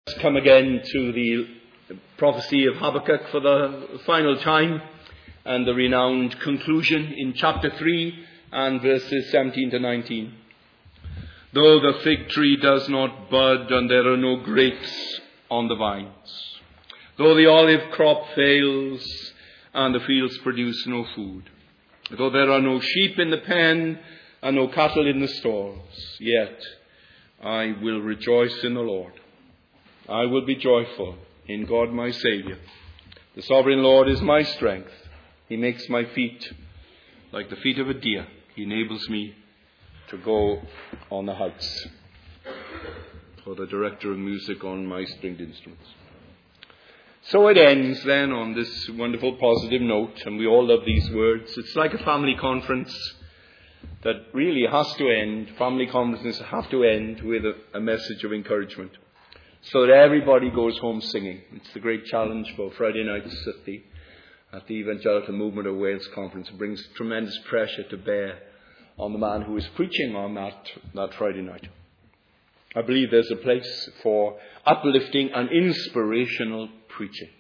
Come again to the prophecy of Habakkuk for the final time and the renowned conclusion in chapter 3 and verses 17 to 19. Though the fig tree does not bud and there are no grapes on the vines, though the olive crop fails and the fields produce no food, though there are no sheep in the pen and no cattle in the stalls, yet I will rejoice in the Lord. I will be joyful in God my Saviour. The sovereign Lord is my strength. He makes my feet like the feet of a deer. He enables me to go on the heights. For the director of music on my stringed instruments. So it ends then on this wonderful positive note, and we all love these words. It's like a family conference that really has to end. Family conferences have to end with a message of encouragement, so that everybody goes home singing. It's the great challenge for Friday nights at the Evangelical Movement of Wales Conference. It brings tremendous pressure to bear on the man who is preaching on that Friday night. I believe there's a place for uplifting and inspirational preaching.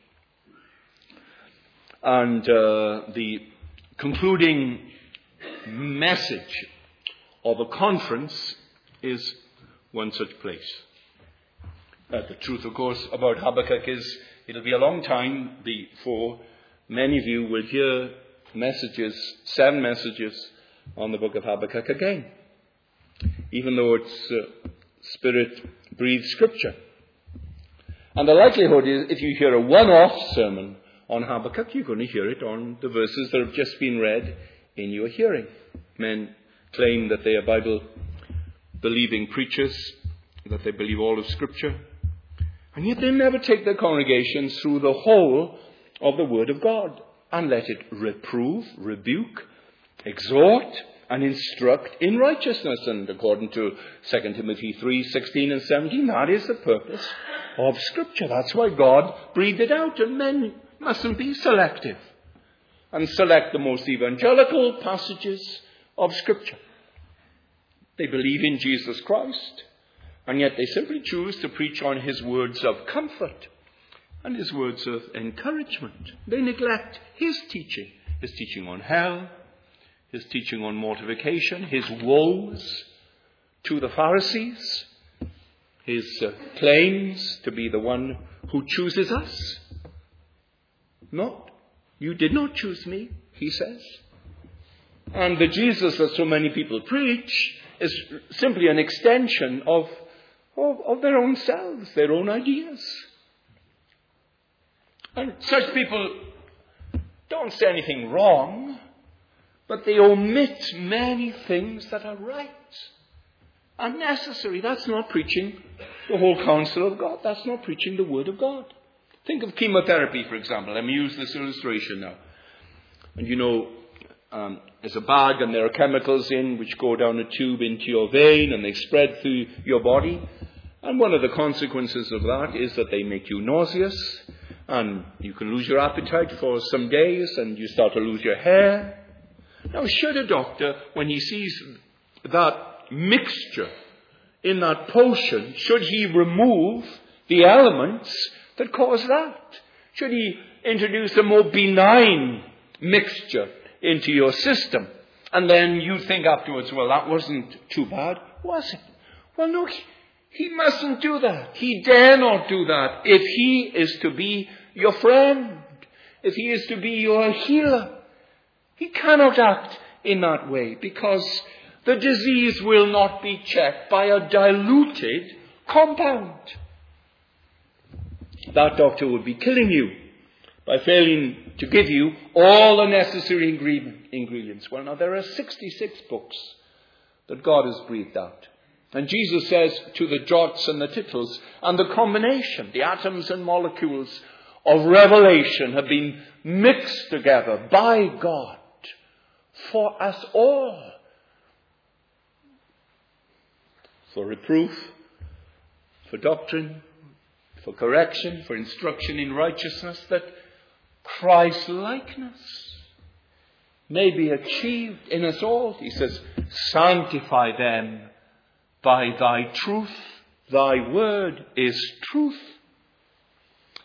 And the concluding message of a conference is one such place. The truth, of course, about Habakkuk is it'll be a long time before many of you will hear seven messages on the book of Habakkuk again, even though it's Spirit-breathed scripture. And the likelihood is if you hear a one-off sermon on Habakkuk, you're going to hear it on the verses that have just been read in your hearing. Men claim that they are Bible-believing preachers, that they believe all of Scripture, and yet they never take their congregations through the whole of the Word of God and let it reprove, rebuke, exhort, and instruct in righteousness. And according to 2 Timothy 3:16 and 17, that is the purpose of Scripture. That's why God breathed it out, and men mustn't be selective and select the most evangelical passages of Scripture. They believe in Jesus Christ, and yet they simply choose to preach on his words of comfort and his words of encouragement. They neglect his teaching on hell, his teaching on mortification, his woes to the Pharisees, his claims to be the one who chooses us. Not, you did not choose me, he says. And the Jesus that so many people preach is simply an extension of their own selves, their own ideas. And such people don't say anything wrong, but they omit many things that are right and necessary. That's not preaching the whole counsel of God. That's not preaching the Word of God. Think of chemotherapy, for example. Let me use this illustration now. And there's a bag and there are chemicals in which go down a tube into your vein and they spread through your body. And one of the consequences of that is that they make you nauseous and you can lose your appetite for some days and you start to lose your hair. Now, should a doctor, when he sees that mixture in that potion, should he remove the elements that cause that? Should he introduce a more benign mixture into your system? And then you think afterwards, well, that wasn't too bad, was it? Well, no, he mustn't do that. He dare not do that if he is to be your friend, if he is to be your healer. He cannot act in that way because the disease will not be checked by a diluted compound. That doctor would be killing you by failing to give you all the necessary ingredients. Well, now there are 66 books that God has breathed out. And Jesus says to the jots and the tittles and the combination, the atoms and molecules of revelation have been mixed together by God for us all. For reproof, for doctrine, for correction, for instruction in righteousness, that Christ-likeness may be achieved in us all. He says, sanctify them by thy truth. Thy word is truth.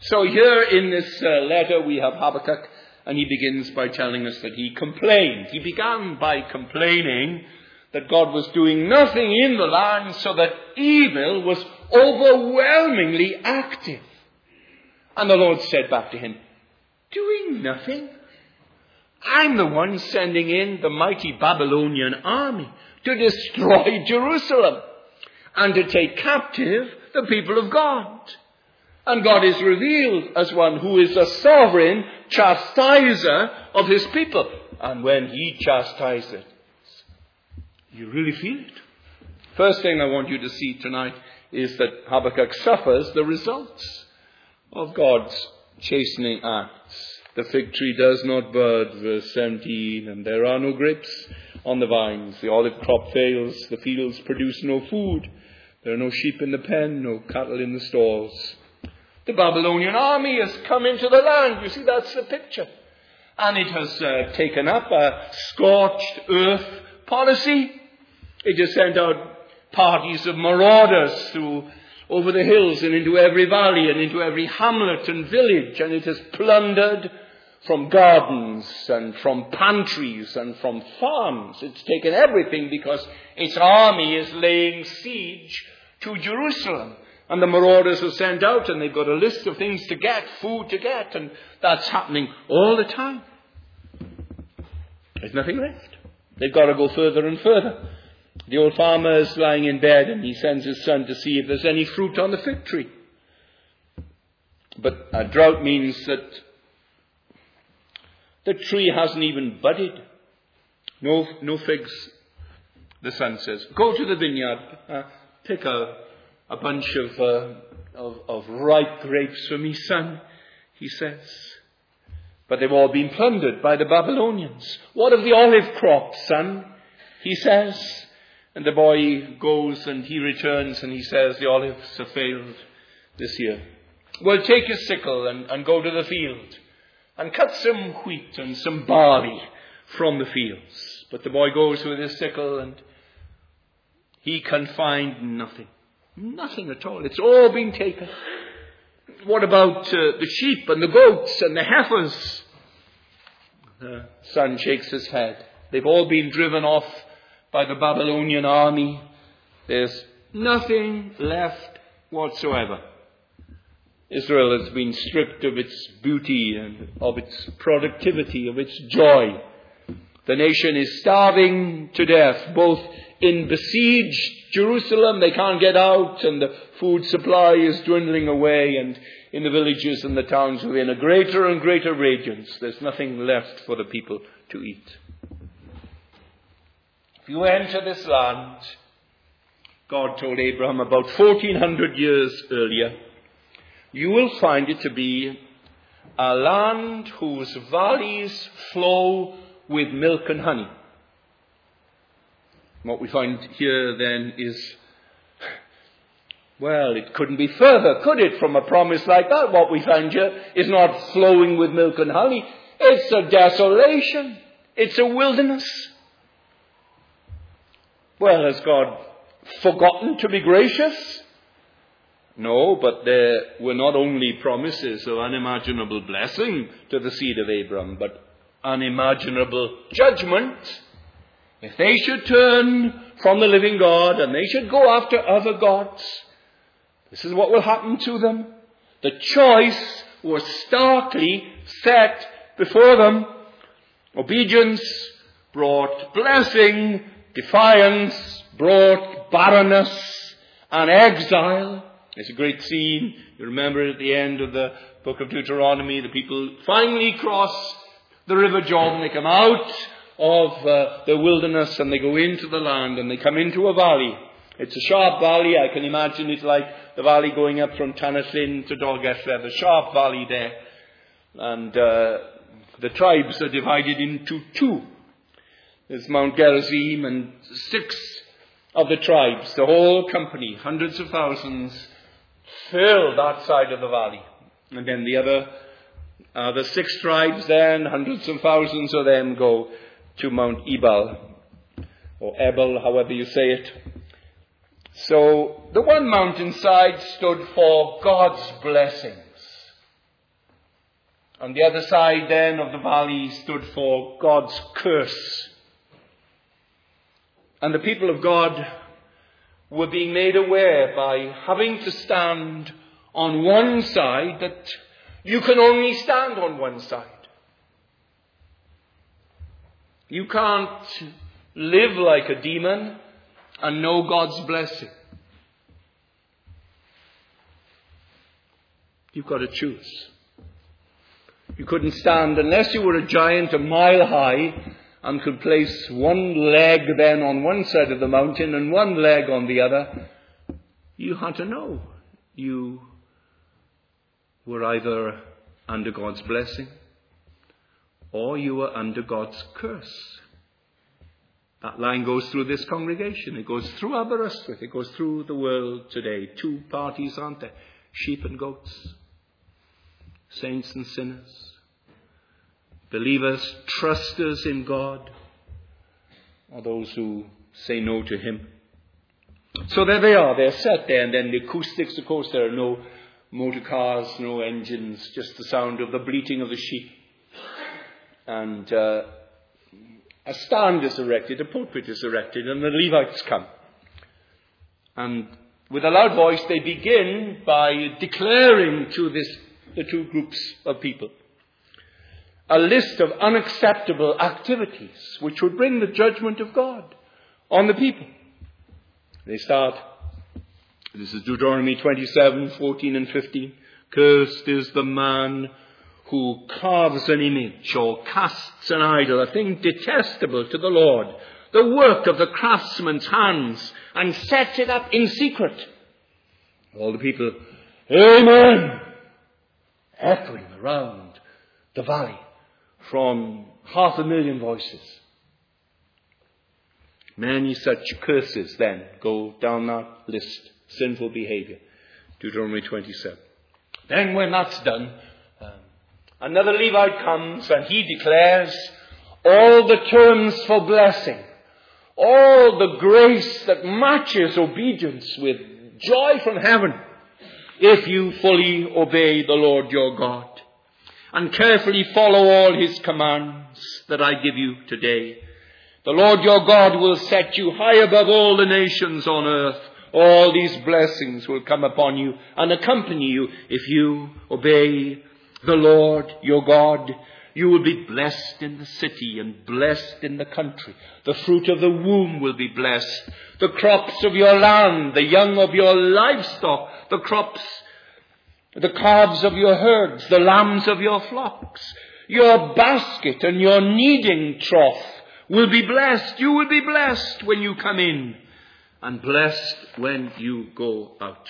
So here in this letter we have Habakkuk, and he begins by telling us that he complained. He began by complaining that God was doing nothing in the land, so that evil was overwhelmingly active. And the Lord said back to him, doing nothing? I'm the one sending in the mighty Babylonian army to destroy Jerusalem and to take captive the people of God. And God is revealed as one who is a sovereign chastiser of his people. And when he chastises, you really feel it. First thing I want you to see tonight is that Habakkuk suffers the results of God's chastening acts. The fig tree does not bud, verse 17, and there are no grapes on the vines. The olive crop fails, the fields produce no food. There are no sheep in the pen, no cattle in the stalls. The Babylonian army has come into the land. You see, that's the picture. And it has taken up a scorched earth policy. It has sent out parties of marauders over the hills and into every valley and into every hamlet and village. And it has plundered from gardens and from pantries and from farms. It's taken everything because its army is laying siege to Jerusalem. And the marauders are sent out and they've got a list of things to get, food to get, and that's happening all the time. There's nothing left. They've got to go further and further. The old farmer is lying in bed and he sends his son to see if there's any fruit on the fig tree. But a drought means that the tree hasn't even budded. No figs. The son says, go to the vineyard, pick a bunch of ripe grapes for me, son, he says. But they've all been plundered by the Babylonians. What of the olive crop, son? He says. And the boy goes and he returns and he says, the olives have failed this year. Well, take a sickle and go to the field and cut some wheat and some barley from the fields. But the boy goes with his sickle and he can find nothing. Nothing at all. It's all been taken. What about the sheep and the goats and the heifers? The son shakes his head. They've all been driven off by the Babylonian army. There's nothing left whatsoever. Israel has been stripped of its beauty and of its productivity, of its joy. The nation is starving to death, both in besieged Jerusalem, they can't get out, and the food supply is dwindling away, and in the villages and the towns within a greater and greater radiance, there's nothing left for the people to eat. If you enter this land, God told Abraham about 1400 years earlier, you will find it to be a land whose valleys flow with milk and honey. What we find here then is, well, it couldn't be further, could it, from a promise like that? What we find here is not flowing with milk and honey. It's a desolation. It's a wilderness. Well, has God forgotten to be gracious? No, but there were not only promises of unimaginable blessing to the seed of Abraham, but unimaginable judgment. If they should turn from the living God and they should go after other gods, this is what will happen to them. The choice was starkly set before them. Obedience brought blessing, defiance brought barrenness and exile. It's a great scene. You remember at the end of the book of Deuteronomy, the people finally cross the river Jordan. They come out of the wilderness and they go into the land and they come into a valley. It's a sharp valley. I can imagine it like the valley going up from Tannaslin to Dolgethra, the sharp valley there. And the tribes are divided into two. There's Mount Gerizim and 6 of the tribes, the whole company, hundreds of thousands, fill that side of the valley. And then the 6 tribes then, hundreds of thousands of them go to Mount Ebal, or Ebal, however you say it. So the one mountainside stood for God's blessings. On the other side then of the valley stood for God's curse. And the people of God were being made aware by having to stand on one side that you can only stand on one side. You can't live like a demon and know God's blessing. You've got to choose. You couldn't stand unless you were a giant a mile high and could place one leg then on one side of the mountain and one leg on the other. You had to know you were either under God's blessing or you were under God's curse. That line goes through this congregation. It goes through Aberystwyth. It goes through the world today. Two parties, aren't there? Sheep and goats. Saints and sinners. Believers, trusters in God. Or those who say no to Him. So there they are. They're set there. And then the acoustics, of course, there are no motor cars, no engines, just the sound of the bleating of the sheep. And a stand is erected, a pulpit is erected, and the Levites come. And with a loud voice, they begin by declaring to the two groups of people a list of unacceptable activities which would bring the judgment of God on the people. They start, this is Deuteronomy 27, 14 and 15. Cursed is the man who carves an image or casts an idol, a thing detestable to the Lord, the work of the craftsman's hands, and sets it up in secret. All the people, Amen, echoing around the valley from 500,000 voices. Many such curses then go down that list. Sinful behavior. Deuteronomy 27. Then when that's done, another Levite comes and he declares all the terms for blessing, all the grace that matches obedience with joy from heaven if you fully obey the Lord your God and carefully follow all His commands that I give you today. The Lord your God will set you high above all the nations on earth. All these blessings will come upon you and accompany you if you obey the Lord your God. You will be blessed in the city and blessed in the country. The fruit of the womb will be blessed. The crops of your land, the young of your livestock, the calves of your herds, the lambs of your flocks, your basket and your kneading trough will be blessed. You will be blessed when you come in and blessed when you go out.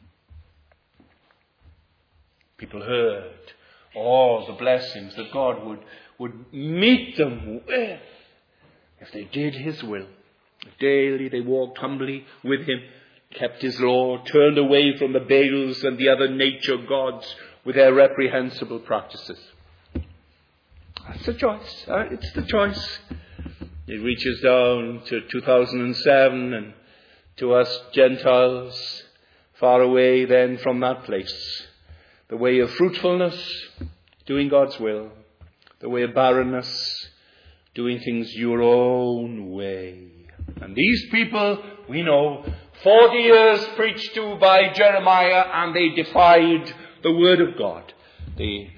People heard all the blessings that God would meet them with if they did His will. Daily they walked humbly with Him, kept His law, turned away from the Baals and the other nature gods with their reprehensible practices. That's the choice. It's the choice. It reaches down to 2007 and to us Gentiles, far away then from that place. The way of fruitfulness, doing God's will. The way of barrenness, doing things your own way. And these people, we know, 40 years preached to by Jeremiah, and they defied the word of God. The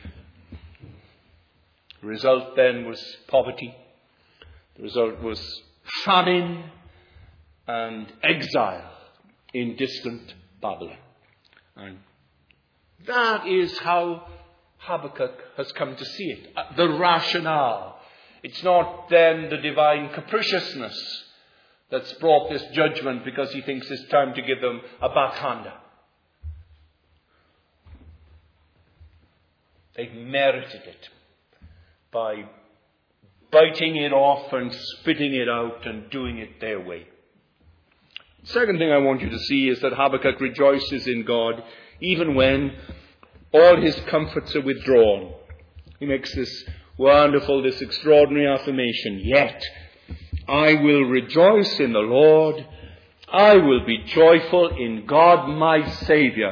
result then was poverty. The result was famine and exile in distant Babylon. And that is how Habakkuk has come to see it. The rationale. It's not then the divine capriciousness that's brought this judgment because he thinks it's time to give them a backhander. They've merited it by biting it off and spitting it out and doing it their way. Second thing I want you to see is that Habakkuk rejoices in God even when all his comforts are withdrawn. He makes this wonderful, this extraordinary affirmation. Yet I will rejoice in the Lord. I will be joyful in God my Saviour.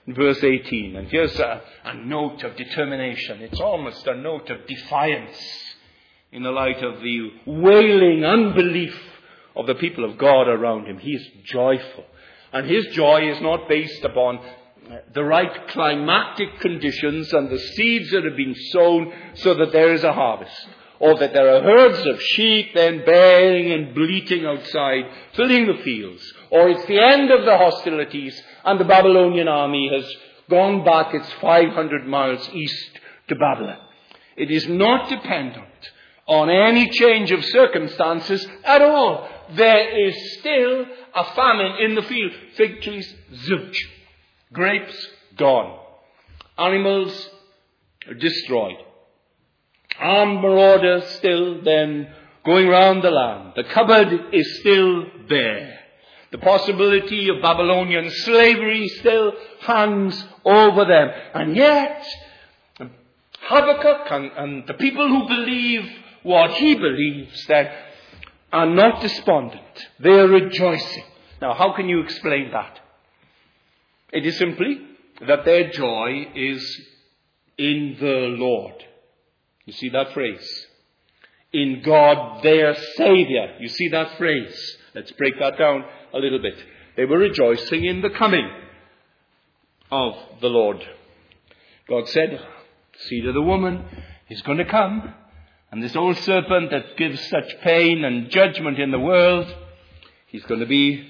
in verse 18. And here's a note of determination. It's almost a note of defiance in the light of the wailing unbelief of the people of God around him. He is joyful. And his joy is not based upon the right climactic conditions and the seeds that have been sown so that there is a harvest, or that there are herds of sheep then baying and bleating outside, filling the fields, or it's the end of the hostilities and the Babylonian army has gone back its 500 miles east to Babylon. It is not dependent on any change of circumstances at all. There is still a famine in the field. Fig trees, zilch. Grapes, gone. Animals are destroyed. Armed marauders still then going round the land. The cupboard is still there. The possibility of Babylonian slavery still hangs over them. And yet, Habakkuk and the people who believe what he believes then are not despondent. They are rejoicing. Now, how can you explain that? It is simply that their joy is in the Lord. You see that phrase? In God their Saviour. You see that phrase? Let's break that down a little bit. They were rejoicing in the coming of the Lord. God said, the seed of the woman is going to come. And this old serpent that gives such pain and judgment in the world, he's going to be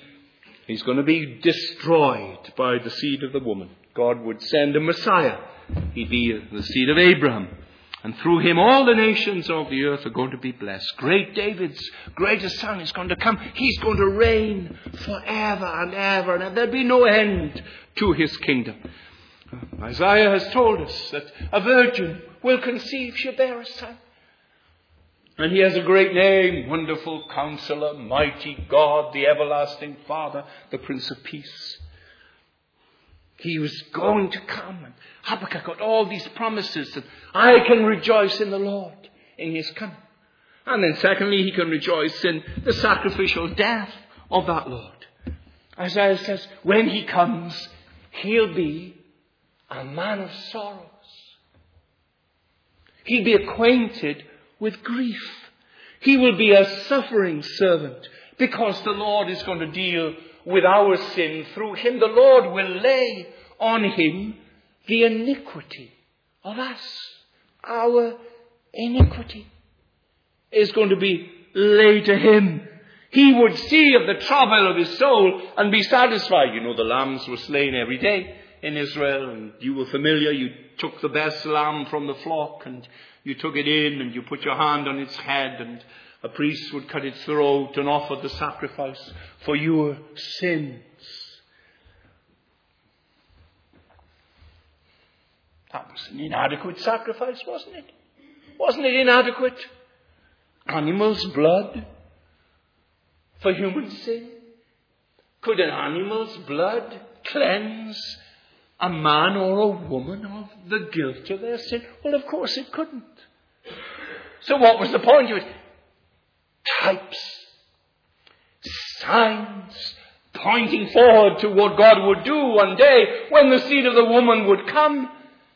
destroyed by the seed of the woman. God would send a Messiah. He'd be the seed of Abraham. And through him all the nations of the earth are going to be blessed. Great David's greatest son is going to come. He's going to reign forever and ever. And there'll be no end to his kingdom. Isaiah has told us that a virgin will conceive, she'll bear a son. And he has a great name, Wonderful Counselor, Mighty God, the Everlasting Father, the Prince of Peace. He was going to come, and Habakkuk got all these promises that I can rejoice in the Lord in his coming. And then secondly, he can rejoice in the sacrificial death of that Lord. Isaiah says, when he comes, he'll be a man of sorrows. He'll be acquainted with grief. He will be a suffering servant because the Lord is going to deal with our sin through him. The Lord will lay on him the iniquity of us. Our iniquity is going to be laid to him. He would see of the trouble of his soul and be satisfied. You know, the lambs were slain every day in Israel, and you were familiar. You took the best lamb from the flock and you took it in and you put your hand on its head, and a priest would cut its throat and offer the sacrifice for your sins. That was an inadequate sacrifice, wasn't it? Wasn't it inadequate? Animal's blood for human sin? Could an animal's blood cleanse a man or a woman of the guilt of their sin? Well, of course it couldn't. So what was the point of it? Types, signs, pointing forward to what God would do one day when the seed of the woman would come.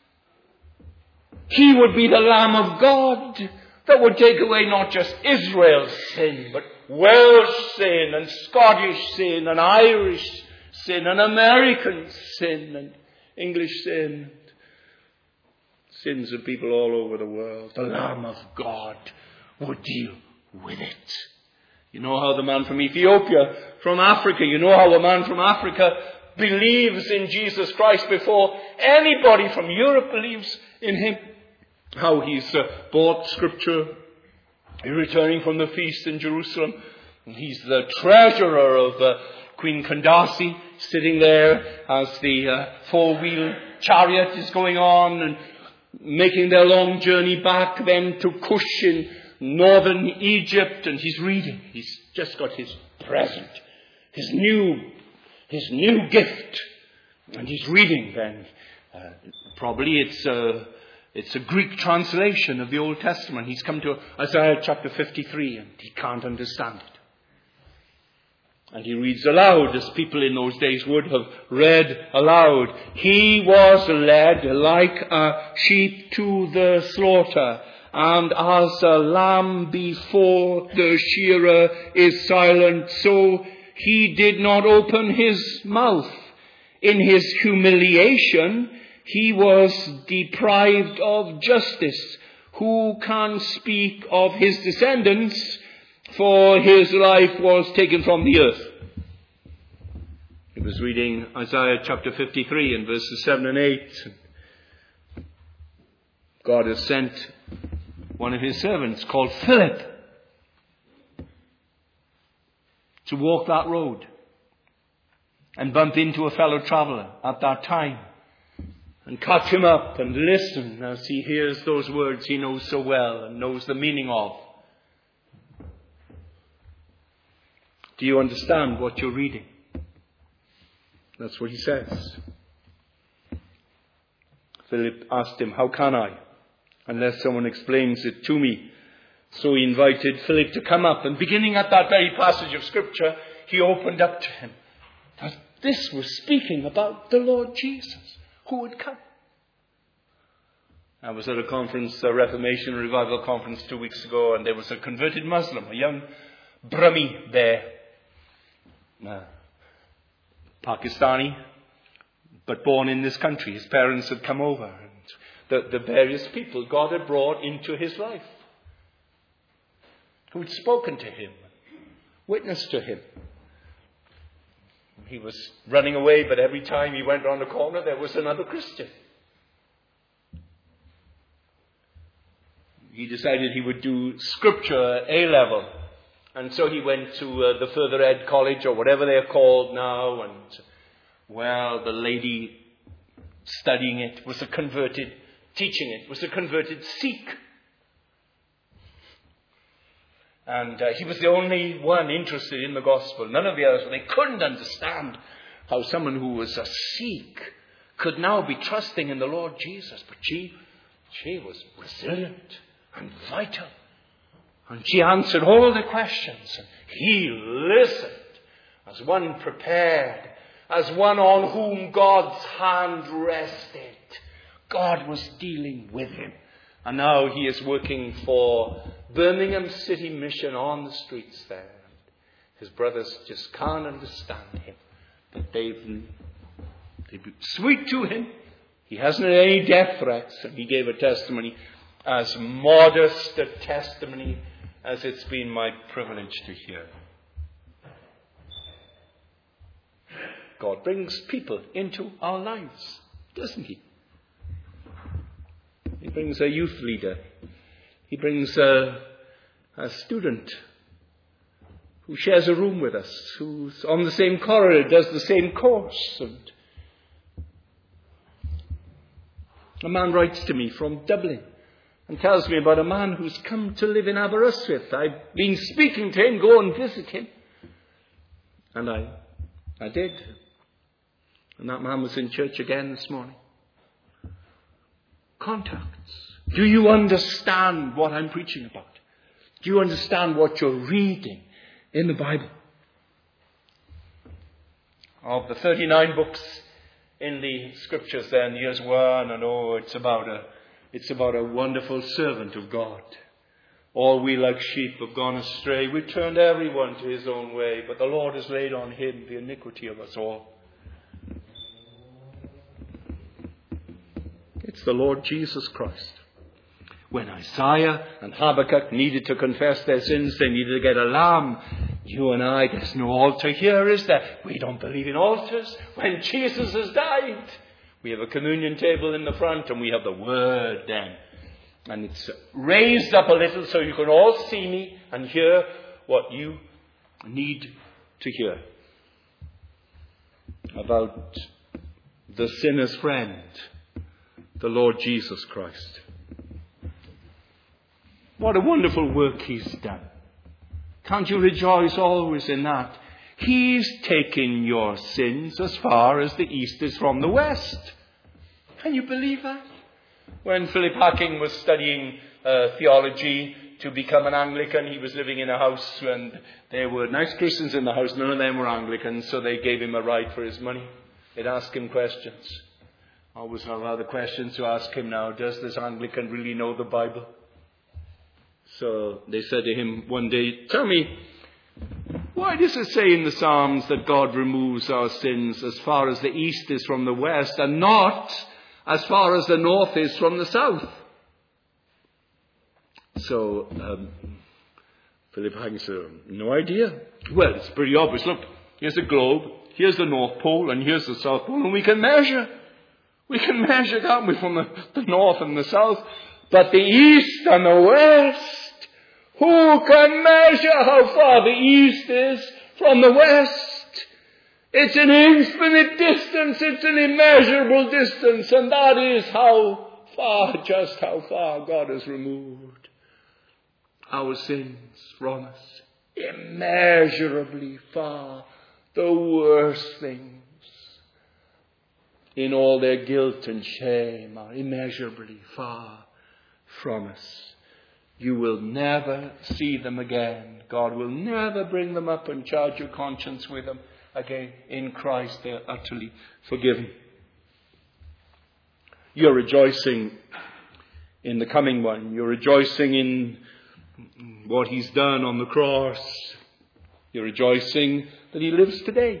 He would be the Lamb of God that would take away not just Israel's sin, but Welsh sin and Scottish sin and Irish sin and American sin and English sin. Sins of people all over the world. The Lamb of God would deal with it. You know how the man from Ethiopia, from Africa, you know how a man from Africa believes in Jesus Christ before anybody from Europe believes in him. How he's bought Scripture, returning from the feast in Jerusalem. And he's the treasurer of Queen Candace, sitting there as the four-wheel chariot is going on and making their long journey back then to Cush in northern Egypt. And he's reading. He's just got his present, his new gift. And he's reading then. Probably it's a Greek translation of the Old Testament. He's come to Isaiah chapter 53 and he can't understand it. And he reads aloud, as people in those days would have read aloud. He was led like a sheep to the slaughter, and as a lamb before the shearer is silent, so he did not open his mouth. In his humiliation, he was deprived of justice. Who can speak of his descendants? For his life was taken from the earth. He was reading Isaiah chapter 53 and verses 7 and 8. God has sent one of his servants called Philip to walk that road and bump into a fellow traveler at that time and catch him up and listen as he hears those words he knows so well and knows the meaning of. Do you understand what you're reading? That's what he says. Philip asked him, how can I, unless someone explains it to me? So he invited Philip to come up, and beginning at that very passage of Scripture, he opened up to him that this was speaking about the Lord Jesus, who would come. I was at a conference, a Reformation Revival conference 2 weeks ago, and there was a converted Muslim, a young Brahmi there. Pakistani, but born in this country. His parents had come over, and the various people God had brought into his life, who had spoken to him, witnessed to him. He was running away, but every time he went around the corner, there was another Christian. He decided he would do Scripture A-level. And so he went to the further ed college, or whatever they're called now, and, well, the lady studying it was a converted, teaching it was a converted Sikh. And he was the only one interested in the gospel. None of the others. They couldn't understand how someone who was a Sikh could now be trusting in the Lord Jesus. But she was resilient and vital. And she answered all the questions. And he listened as one prepared, as one on whom God's hand rested. God was dealing with him. And now he is working for Birmingham City Mission on the streets there. His brothers just can't understand him. But they've been sweet to him. He hasn't had any death threats. And he gave a testimony, as modest a testimony as it's been my privilege to hear. God brings people into our lives, doesn't he? He brings a youth leader. He brings a student who shares a room with us, who's on the same corridor, does the same course. And a man writes to me from Dublin and tells me about a man who's come to live in Aberystwyth. I've been speaking to him, go and visit him. And I did. And that man was in church again this morning. Contacts. Do you understand what I'm preaching about? Do you understand what you're reading in the Bible? Of the 39 books in the Scriptures then, here's one, and it's about a wonderful servant of God. All we like sheep have gone astray. We've turned everyone to his own way, but the Lord has laid on him the iniquity of us all. It's the Lord Jesus Christ. When Isaiah and Habakkuk needed to confess their sins, they needed to get a lamb. You and I, there's no altar here, is there? We don't believe in altars. When Jesus has died, we have a communion table in the front and we have the Word then. And it's raised up a little so you can all see me and hear what you need to hear about the sinner's friend, the Lord Jesus Christ. What a wonderful work he's done. Can't you rejoice always in that? He's taken your sins as far as the east is from the west. Can you believe that? When Philip Hacking was studying theology, to become an Anglican. He was living in a house and there were nice Christians in the house. None of them were Anglicans, so they gave him a ride for his money. They'd ask him questions. I always have other questions to ask him now. Does this Anglican really know the Bible? So they said to him one day, tell me, why does it say in the Psalms that God removes our sins as far as the east is from the west and not as far as the north is from the south? So Philip Hagen said, no idea. Well, it's pretty obvious. Look, here's a globe, here's the North Pole, and here's the South Pole, and we can measure. We can measure, can't we, from the north and the south? But the east and the west, who can measure how far the east is from the west? It's an infinite distance, it's an immeasurable distance, and that is how far, just how far God has removed our sins from us. Immeasurably far. The worst things in all their guilt and shame are immeasurably far from us. You will never see them again. God will never bring them up and charge your conscience with them again. In Christ they are utterly forgiven. You're rejoicing in the coming one. You're rejoicing in what he's done on the cross. You're rejoicing that he lives today.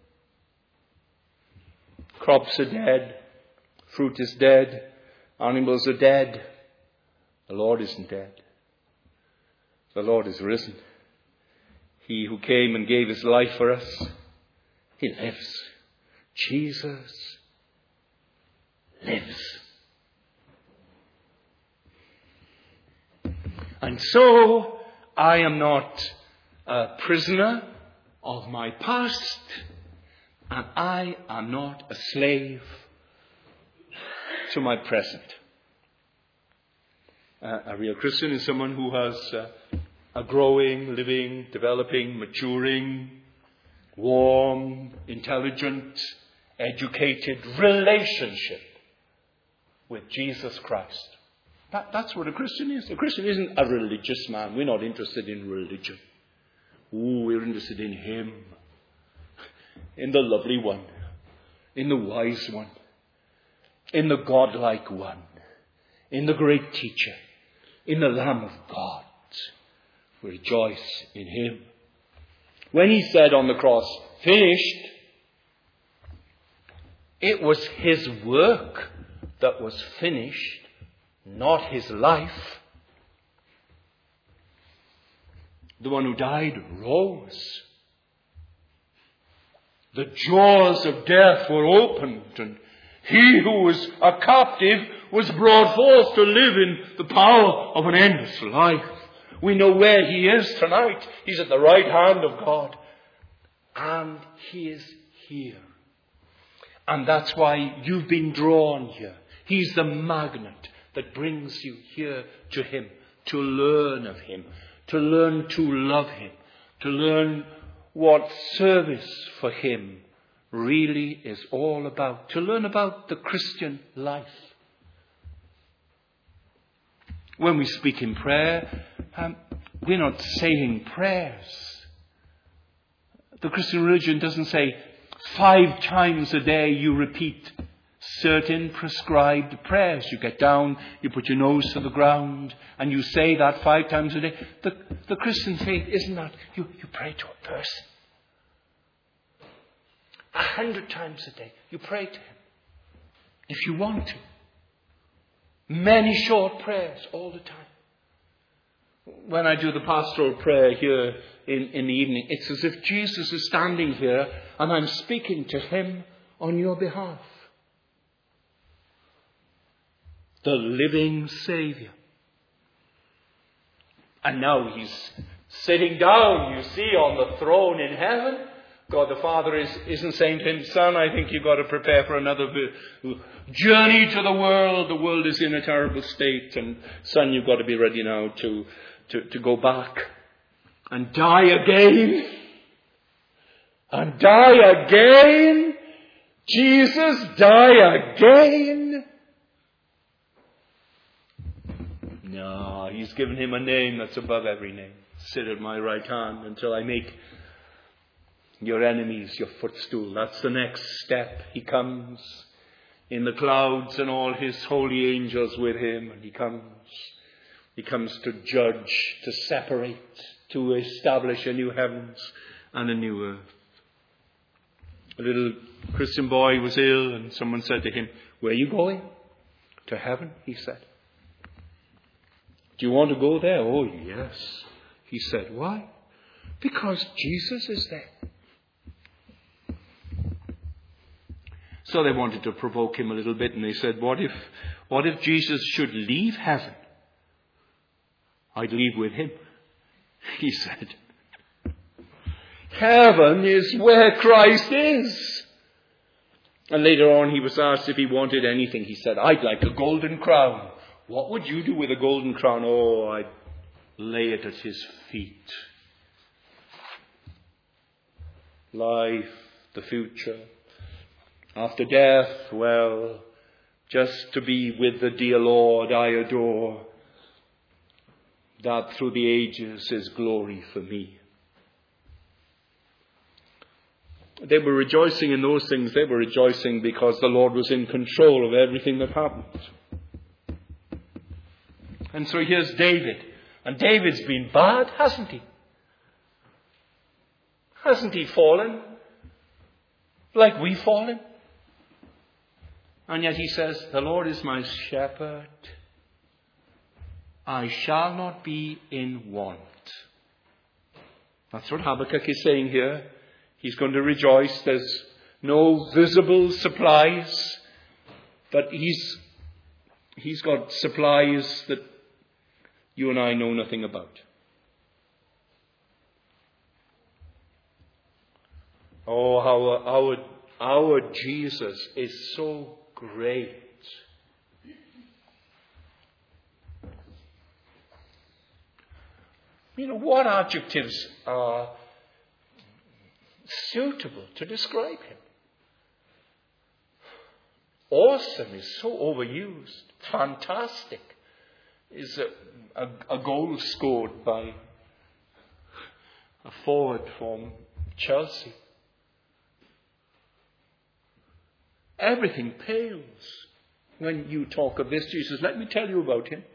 Crops are dead. Fruit is dead. Animals are dead. The Lord isn't dead. The Lord is risen. He who came and gave his life for us, he lives. Jesus lives. And so I am not a prisoner of my past, and I am not a slave to my present. A real Christian is someone who has a growing, living, developing, maturing, warm, intelligent, educated relationship with Jesus Christ. That's what a Christian is. A Christian isn't a religious man. We're not interested in religion. We're interested in him. In the lovely one. In the wise one. In the godlike one. In the great teacher. In the Lamb of God. We rejoice in him. When he said on the cross, finished, it was his work that was finished, not his life. The one who died rose. The jaws of death were opened, and he who was a captive was brought forth to live in the power of an endless life. We know where he is tonight. He's at the right hand of God. And he is here. And that's why you've been drawn here. He's the magnet that brings you here to him, to learn of him, to learn to love him, to learn what service for him really is all about, to learn about the Christian life. When we speak in prayer, we're not saying prayers. The Christian religion doesn't say 5 times a day you repeat certain prescribed prayers. You get down, you put your nose to the ground, and you say that 5 times a day. The Christian faith isn't that. You pray to a person. 100 times a day, you pray to him. If you want to. Many short prayers all the time. When I do the pastoral prayer here in the evening, it's as if Jesus is standing here and I'm speaking to him on your behalf. The living Saviour. And now he's sitting down, you see, on the throne in heaven. God the Father isn't saying to him, son, I think you've got to prepare for another journey to the world. The world is in a terrible state. And son, you've got to be ready now to go back and die again. And die again. Jesus, die again. No, he's given him a name that's above every name. Sit at my right hand until I make your enemies your footstool. That's the next step. He comes in the clouds and all his holy angels with him. And he comes to judge, to separate, to establish a new heavens and a new earth. A little Christian boy was ill and someone said to him, "Where are you going?" "To heaven," he said. "Do you want to go there?" "Oh, yes," he said. "Why?" "Because Jesus is there." So they wanted to provoke him a little bit, and they said, what if Jesus should leave heaven? "I'd leave with him," he said. Heaven is where Christ is. And later on he was asked if he wanted anything. He said, "I'd like a golden crown." "What would you do with a golden crown?" "Oh, I'd lay it at his feet." Life, the future. After death, well, just to be with the dear Lord I adore. That through the ages is glory for me. They were rejoicing in those things. They were rejoicing because the Lord was in control of everything that happened. And so here's David. And David's been bad, hasn't he? Hasn't he fallen like we've fallen? And yet he says, "The Lord is my shepherd. I shall not be in want." That's what Habakkuk is saying here. He's going to rejoice. There's no visible supplies, but he's got supplies that you and I know nothing about. Oh, how our Jesus is so great. You know, what adjectives are suitable to describe him? Awesome is so overused. Fantastic is a goal scored by a forward from Chelsea. Everything pales when you talk of this Jesus. Let me tell you about him.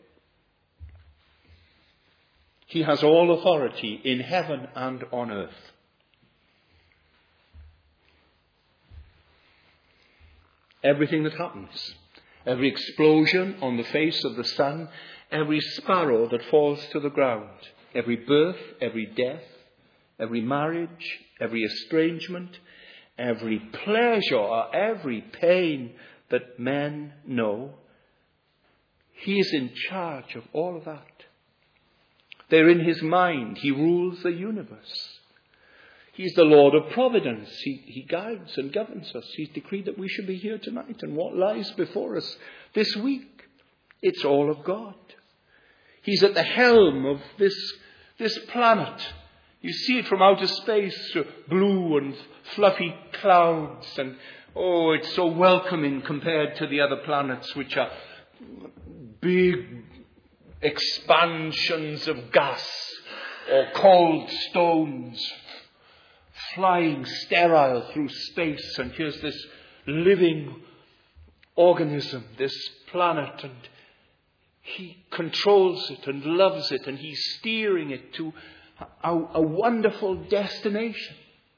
He has all authority in heaven and on earth. Everything that happens, every explosion on the face of the sun, every sparrow that falls to the ground, every birth, every death, every marriage, every estrangement, every pleasure or every pain that men know, he is in charge of all of that. They're in his mind. He rules the universe. He's the Lord of providence. He guides and governs us. He's decreed that we should be here tonight. And what lies before us this week, it's all of God. He's at the helm of this planet. You see it from outer space, blue and fluffy clouds. And oh, it's so welcoming compared to the other planets, which are big expansions of gas or cold stones flying sterile through space. And here's this living organism, this planet, and he controls it and loves it, and he's steering it to a wonderful destination.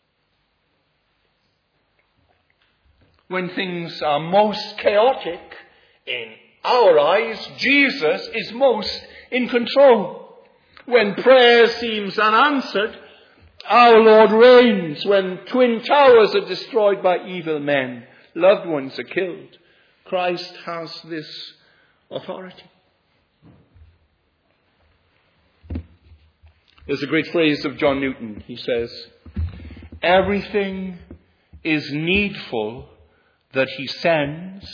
When things are most chaotic, in our eyes, Jesus is most in control. When prayer seems unanswered, our Lord reigns. When twin towers are destroyed by evil men, loved ones are killed, Christ has this authority. There's a great phrase of John Newton. He says, "Everything is needful that he sends.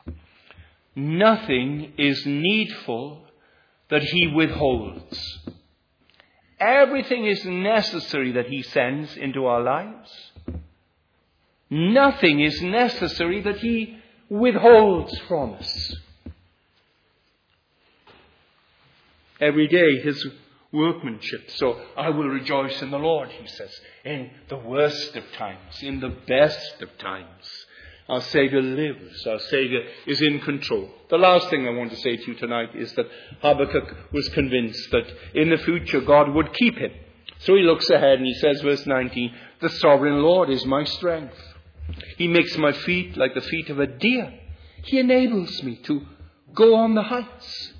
Nothing is needful that he withholds." Everything is necessary that he sends into our lives. Nothing is necessary that he withholds from us. every day his workmanship. So I will rejoice in the Lord, he says, in the worst of times, in the best of times. Our Saviour lives. Our Saviour is in control. The last thing I want to say to you tonight is that Habakkuk was convinced that in the future God would keep him. So he looks ahead and he says, verse 19, the sovereign Lord is my strength. He makes my feet like the feet of a deer. He enables me to go on the heights.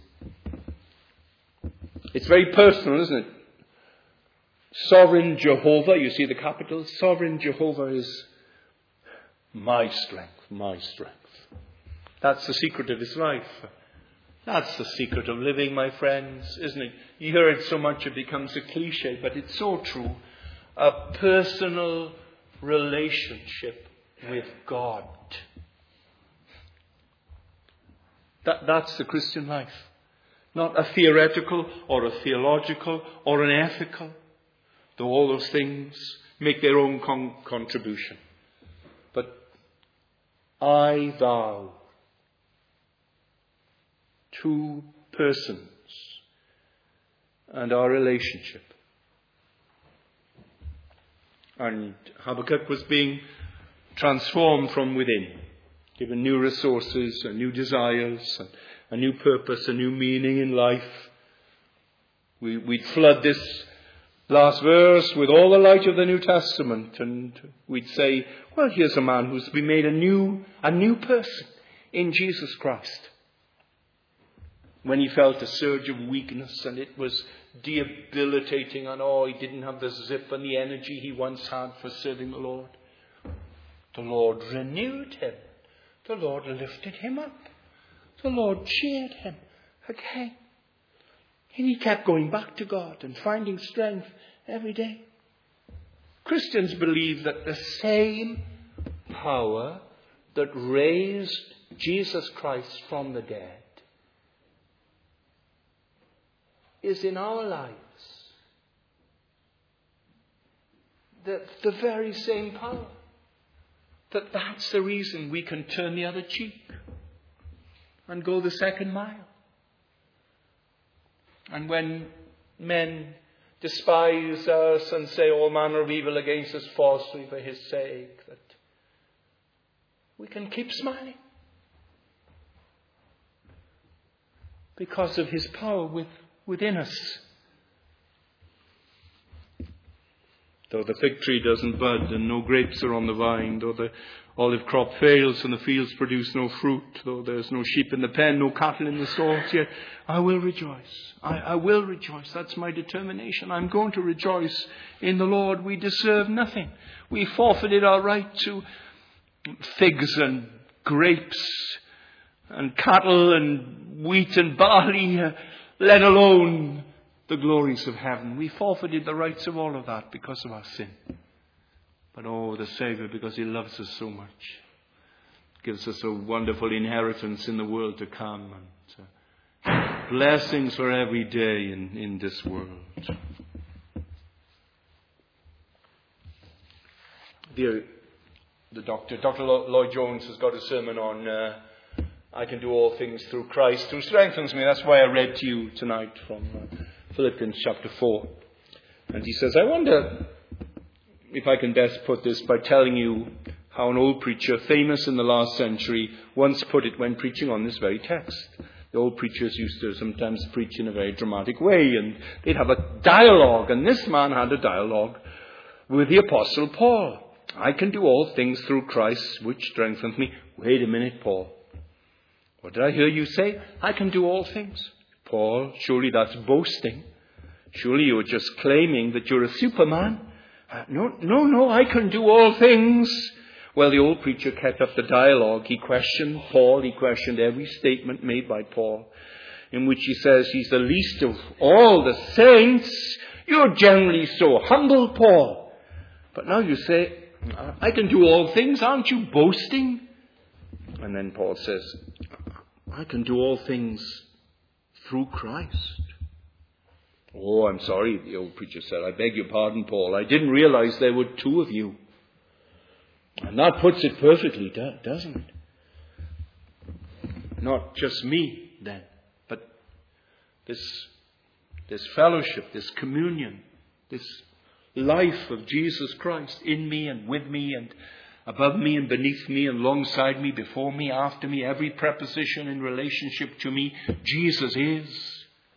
It's very personal, isn't it? Sovereign Jehovah, you see the capital. Sovereign Jehovah is my strength, my strength. That's the secret of his life. That's the secret of living, my friends, isn't it? You hear it so much it becomes a cliche, but it's so true. A personal relationship with God. That's the Christian life. Not a theoretical or a theological or an ethical, though all those things make their own contribution. But I vow, two persons and our relationship. And Habakkuk was being transformed from within, given new resources and new desires, and a new purpose, a new meaning in life. We'd flood this last verse with all the light of the New Testament, and we'd say, well, here's a man who's been made a new person in Jesus Christ. When he felt a surge of weakness and it was debilitating, and he didn't have the zip and the energy he once had for serving the Lord renewed him. The Lord lifted him up. The Lord cheered him again. And he kept going back to God and finding strength every day. Christians believe that the same power that raised Jesus Christ from the dead is in our lives. The very same power. That's the reason we can turn the other cheek and go the second mile. And when men despise us and say all manner of evil against us falsely for his sake, that we can keep smiling because of his power within us. Though the fig tree doesn't bud and no grapes are on the vine, though the olive crop fails and the fields produce no fruit, though there's no sheep in the pen, no cattle in the stalls, yet I will rejoice. I will rejoice. That's my determination. I'm going to rejoice in the Lord. We deserve nothing. We forfeited our right to figs and grapes and cattle and wheat and barley, let alone the glories of heaven. We forfeited the rights of all of that because of our sin. But the Saviour, because he loves us so much, gives us a wonderful inheritance in the world to come, and blessings for every day in this world. Dr. Lloyd Jones has got a sermon on I can do all things through Christ who strengthens me. That's why I read to you tonight from Philippians chapter 4. And he says, I wonder if I can best put this by telling you how an old preacher, famous in the last century, once put it when preaching on this very text. The old preachers used to sometimes preach in a very dramatic way, and they'd have a dialogue, and this man had a dialogue with the Apostle Paul. I can do all things through Christ, which strengthens me. Wait a minute, Paul. What did I hear you say? I can do all things. Paul, surely that's boasting. Surely you're just claiming that you're a superman. No, I can do all things. Well, the old preacher kept up the dialogue. He questioned Paul. He questioned every statement made by Paul, in which he says he's the least of all the saints. You're generally so humble, Paul. But now you say, I can do all things. Aren't you boasting? And then Paul says, I can do all things through Christ. Oh, I'm sorry, the old preacher said. I beg your pardon, Paul. I didn't realize there were two of you. And that puts it perfectly, doesn't it? Not just me, then, but this this fellowship, this communion, this life of Jesus Christ in me and with me and above me and beneath me and alongside me, before me, after me, every preposition in relationship to me, Jesus is.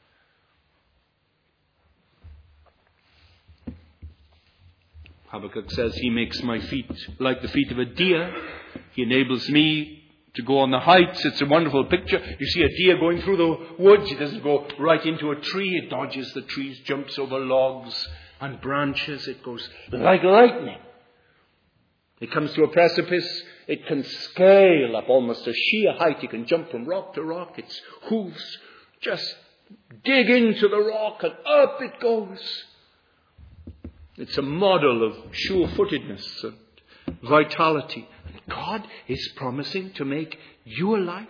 Habakkuk says, he makes my feet like the feet of a deer. He enables me to go on the heights. It's a wonderful picture. You see a deer going through the woods. It doesn't go right into a tree. It dodges the trees, jumps over logs and branches. It goes like lightning. It comes to a precipice. It can scale up almost a sheer height. It can jump from rock to rock. Its hooves just dig into the rock and up it goes. It's a model of sure-footedness and vitality. And God is promising to make your life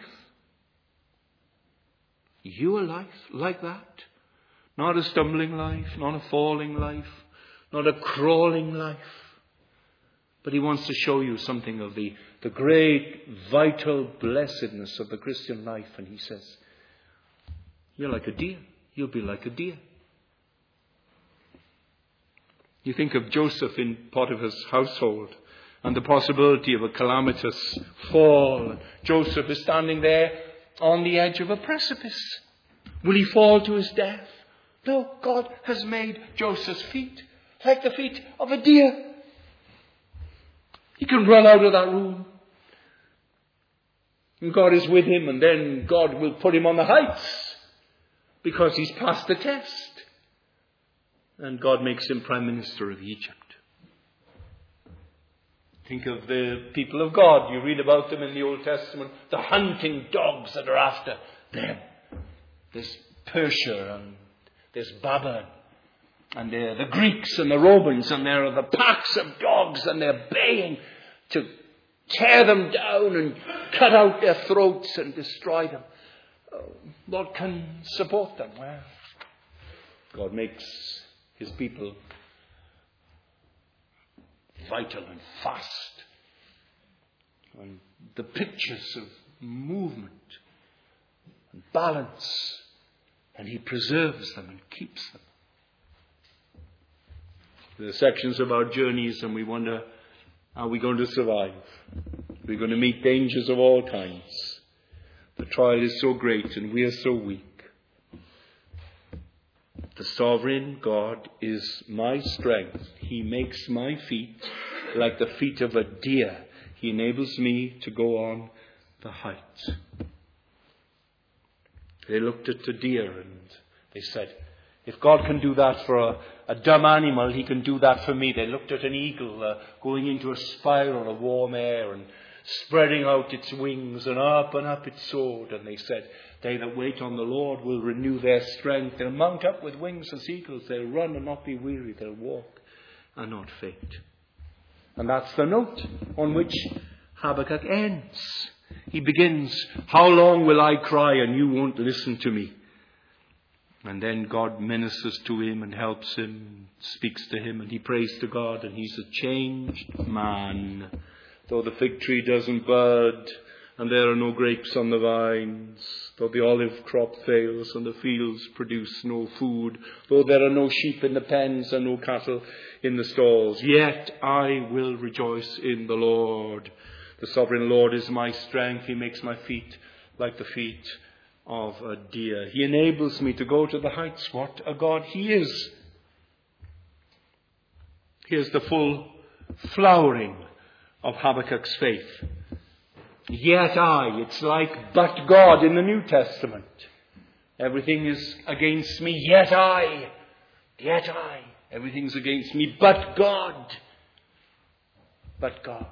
like that. Not a stumbling life, not a falling life, not a crawling life. But he wants to show you something of the great vital blessedness of the Christian life. And he says, you're like a deer. You'll be like a deer. You think of Joseph in Potiphar's household and the possibility of a calamitous fall. Joseph is standing there on the edge of a precipice. Will he fall to his death? No, God has made Joseph's feet like the feet of a deer. He can run out of that room. And God is with him, and then God will put him on the heights because he's passed the test. And God makes him Prime Minister of Egypt. Think of the people of God. You read about them in the Old Testament. The hunting dogs that are after them. There's Persia and there's Babylon. And there are the Greeks and the Romans. And there are the packs of dogs. And they're baying to tear them down and cut out their throats and destroy them. What can support them? Well, God makes his people vital and fast. And the pictures of movement and balance. And he preserves them and keeps them. There are sections of our journeys and we wonder, are we going to survive? We're going to meet dangers of all kinds. The trial is so great and we are so weak. The sovereign God is my strength. He makes my feet like the feet of a deer. He enables me to go on the heights. They looked at the deer and they said, if God can do that for a dumb animal, he can do that for me. They looked at an eagle going into a spiral of warm air and spreading out its wings, and up it soared. And they said, they that wait on the Lord will renew their strength. They'll mount up with wings as eagles. They'll run and not be weary. They'll walk and not faint. And that's the note on which Habakkuk ends. He begins, how long will I cry and you won't listen to me? And then God ministers to him and helps him, speaks to him, and he prays to God, and he's a changed man. Though the fig tree doesn't bud, and there are no grapes on the vines, though the olive crop fails and the fields produce no food, though there are no sheep in the pens and no cattle in the stalls, yet I will rejoice in the Lord. The sovereign Lord is my strength. He makes my feet like the feet of a deer. He enables me to go to the heights. What a God he is. Here's the full flowering of Habakkuk's faith. Yet I, it's like but God in the New Testament. Everything is against me, yet I. Everything's against me, but God. But God.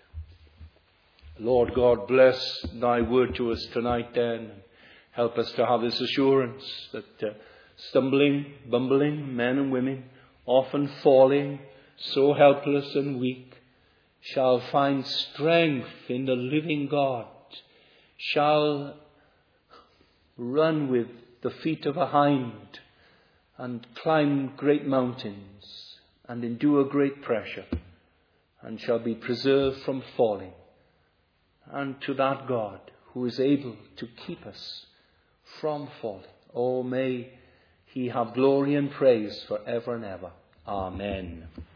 Lord God, bless thy word to us tonight then. Help us to have this assurance that stumbling, bumbling men and women, often falling, so helpless and weak, shall find strength in the living God, shall run with the feet of a hind and climb great mountains and endure great pressure and shall be preserved from falling. And to that God who is able to keep us from falling, oh, may He have glory and praise for ever and ever. Amen.